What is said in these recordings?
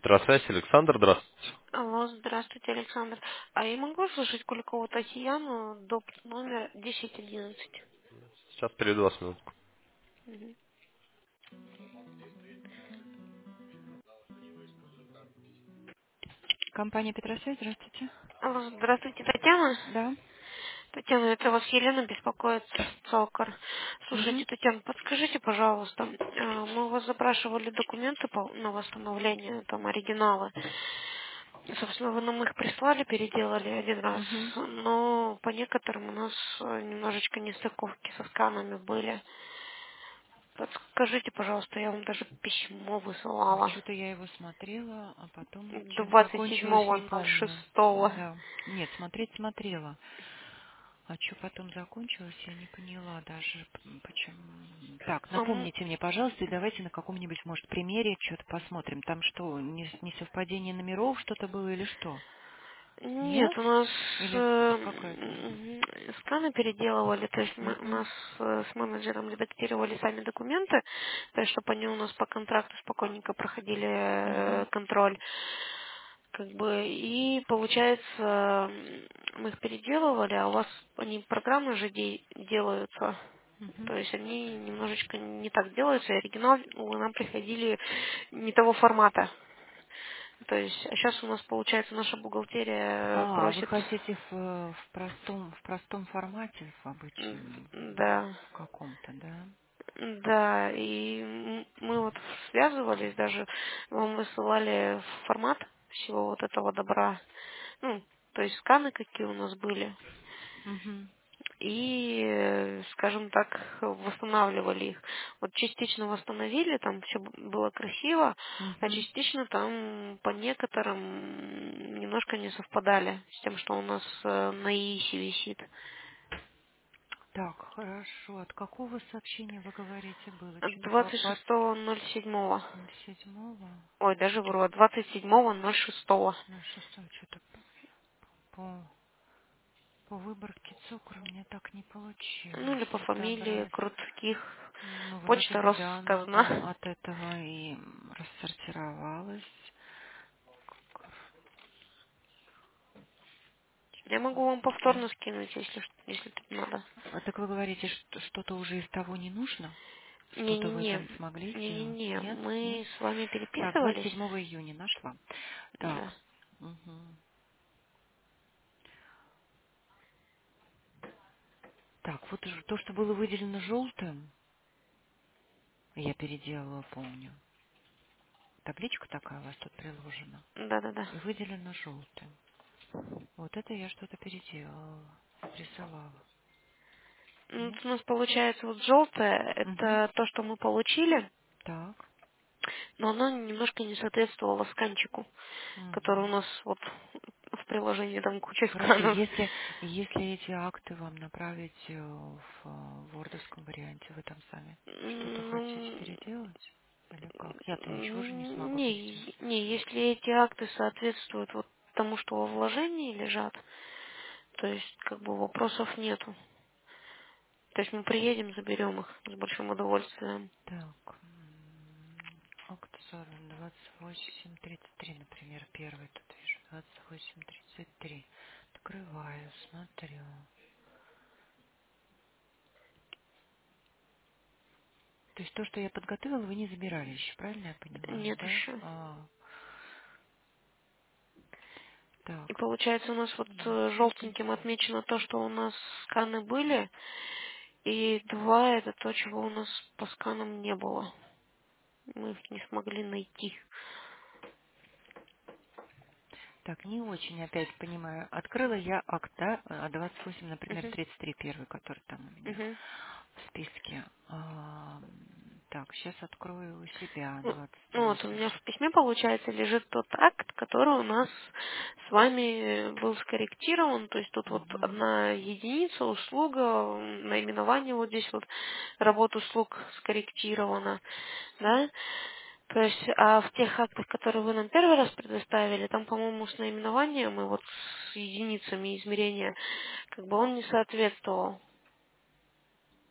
Петросвязь, Александр, здравствуйте. Алло, здравствуйте, Александр. А я могу слышать Куликову Татьяну, доп. Номер 1011? Сейчас перейду вас минутку. Мгм. Компания Петросвязь, здравствуйте. Алло, здравствуйте, Татьяна. Да. Татьяна, это вас Елена беспокоит, Цокор. Угу. Слушайте, Татьяна, подскажите, пожалуйста, мы у вас запрашивали документы на восстановление, там, оригиналы. Собственно, вы нам их прислали, переделали один раз, Угу. но по некоторым у нас немножечко нестыковки со сканами были. Подскажите, пожалуйста, я вам даже письмо высылала. Что-то я его смотрела, а потом чем закончилось, не помню. 27.06. Да. Нет, смотрела. А что потом закончилось, я не поняла даже, почему. Так, Ам, напомните мне, пожалуйста, и давайте на каком-нибудь, может, примере что-то посмотрим. Там что, несовпадение номеров что-то было или что? Нет, Нет? у нас Или какая-то? сканы переделывали, то есть мы, у Угу. нас с менеджером редактировали сами документы, то есть чтобы они у нас по контракту спокойненько проходили Угу. контроль. Как бы, и получается, мы их переделывали, а у вас они программы же делаются. Угу. То есть они немножечко не так делаются, и оригинал нам приходили не того формата. То есть, а сейчас у нас, получается, наша бухгалтерия А, вы просит, хотите в простом формате, в обычном, да, в каком-то, да? да, и мы вот связывались, даже вам высылали формат всего вот этого добра, ну, то есть сканы какие у нас были, Угу. и, скажем так, восстанавливали их. Вот частично восстановили, там все было красиво, а Угу. частично там по некоторым немножко не совпадали с тем, что у нас на ИИСе висит. Так, хорошо. От какого сообщения вы говорите было? Что-то по 26.07. 27-го Ой, даже вру, 27.06. на 6 что-то по выборке цукра у меня так не Ну или получилось по фамилии отобрать. Крутских. Ну, вроде Почта бы да, она там Росказна. от этого и рассортировалась. Я могу вам повторно скинуть, если тут надо. А так вы говорите, что что-то уже из того не нужно? Что-то вы Не-не-не, там смогли сделать? не-не-не, Нет? Нет? мы с вами Так, переписывались. 27 июня нашла. Да. Так. Мгм. Так, вот то, что было выделено желтым, я переделала, помню. Табличка такая у вас тут приложена. Да-да-да. И выделено желтым. Вот это я что-то переделала. Рисовала. Ну, Нет? вот у нас получается вот желтое, Угу. это то, что мы получили, Так. но оно немножко не соответствовало сканчику, который у Угу. нас вот в приложении там куча Хорошо, сканов. если эти акты вам направить в вордовском варианте, вы там сами что-то хотите Ну, переделать? Или как? Я-то ничего же не смогу переделать. не, если эти акты соответствуют вот тому, что во вложении лежат, то есть как бы вопросов нету. То есть мы приедем, заберем их с большим удовольствием. Так, акт 40, 28.33, например, первый тут вижу, 28.33. Открываю, смотрю. То есть то, что я подготовила, вы не забирали еще, правильно я понимаю, Нет да? еще. И Так. получается у нас вот Значит, желтеньким отмечено то, что у нас сканы были, и 2 это то, чего у нас по сканам не было. Мы их не смогли найти. так, не очень опять понимаю. Открыла я акт, да, 28, например, Мгм. 33 первый, который там у меня Мгм. в списке. Так, сейчас открою у себя Ну вот у 28. меня в письме, получается, лежит тот акт, который у нас с вами был скорректирован. То есть тут вот Угу. одна единица, услуга, наименование вот здесь вот работ услуг скорректировано, да. То есть, а в тех актах, которые вы нам первый раз предоставили, там, по-моему, с наименованием и вот с единицами измерения, как бы он не соответствовал.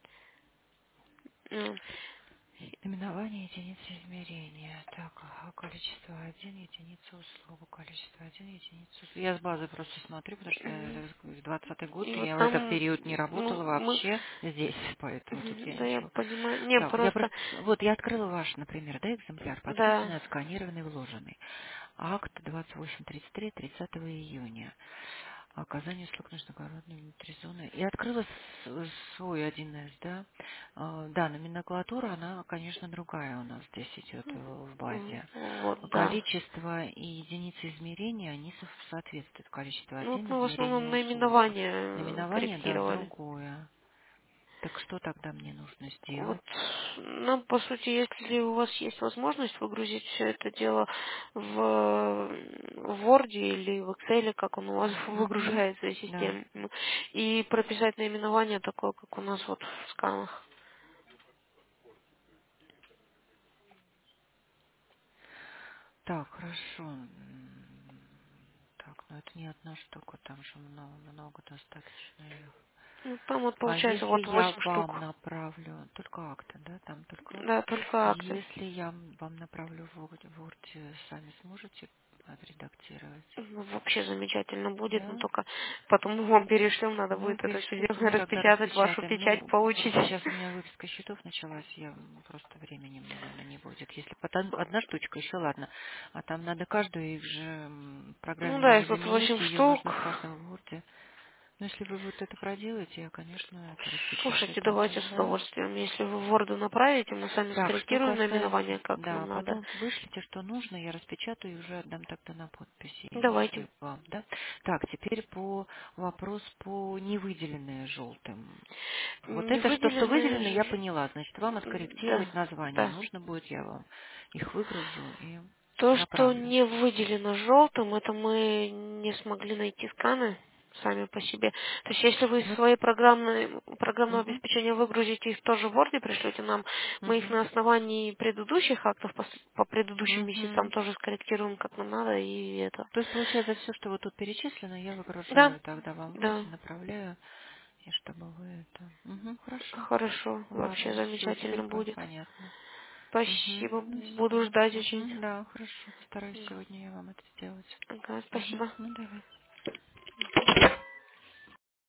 Ну, Именование единицы измерения. Так, ага, количество один, единица услугу, количество один, единица услугу. Я с базы просто смотрю, потому что Мгм. 20-й год, И и вот я в этот там, период не ну, работала мы... вообще здесь, поэтому тут я Да, я ничего. понимаю. Не, Так, я просто, просто, вот я открыла ваш, например, да, экземпляр, да. подписанный, отсканированный, вложенный. Акт 2833 30 июня. Оказание услуг международной внутри зоны. И открыла свой 1С, да. Да, номенклатура, она, конечно, другая у нас здесь идет в базе. Вот, да. Количество и единицы измерения, они соответствуют. Количество Ну, вот один, мы в измерение основном услуга. наименование Наименование, да, корректировали. другое. Так что тогда мне нужно Вот сделать? нам, по сути, если у вас есть возможность выгрузить все это дело в Word или в Excel, как он у вас Угу. выгружается из Да. системы, и прописать наименование такое, как у нас вот в сканах. Так, хорошо. Так, ну это не одна штука, там же много достаточно их. Ну, там вот А получается если вот я 8 вам штук. направлю, только акты, да, там только акты. Да, только акты. Если я вам направлю в Word, сами сможете отредактировать? Ну, вообще замечательно будет, но Да? только потом мы вам перешлем, надо Ну, будет это все перешлите, дело мы тогда распечатать, вашу распечатаем. печать Ну, получить. просто сейчас у меня выписка счетов началась, я просто времени мне, наверное, не будет. Если потом одна штучка, еще ладно. А там надо каждую, их же Ну программе да, не их тут 8 заменить, ее штук. нужно в каждом ворде. Но если вы вот это проделаете, я, конечно, это распечатаю Слушайте, тоже, давайте с да? удовольствием. Если вы в Word направите, мы сами Так, что скорректируем касается... наименование, как Да, нам надо. потом вышлите, что нужно, я распечатаю и уже отдам тогда на подписи Давайте. и вам, да? Так, теперь по вопрос по невыделенные желтым. Вот Не это что выделено, я выделены... поняла. Значит, вам Да, откорректировать название да. нужно будет, я вам их выгружу и То, что направлю. не выделено желтым, это мы не смогли найти сканы сами по себе. То есть если вы Вот, свои программного угу, обеспечения выгрузите их тоже в Word, пришлете нам, мы их угу, на основании предыдущих актов по предыдущим месяцам угу. тоже скорректируем как нам надо, и это. То есть, получается, все, что вот тут перечислено, я Да, выгружаю тогда вам в Word, да, направляю, и чтобы вы это... Угу, хорошо. хорошо, вообще Ладно, все, теперь замечательно будет. понятно. Угу. Спасибо, Ну буду все. ждать очень. Угу, да, хорошо. Постараюсь Да. сегодня я вам это сделать. Ага, Угу. спасибо. Ну давай.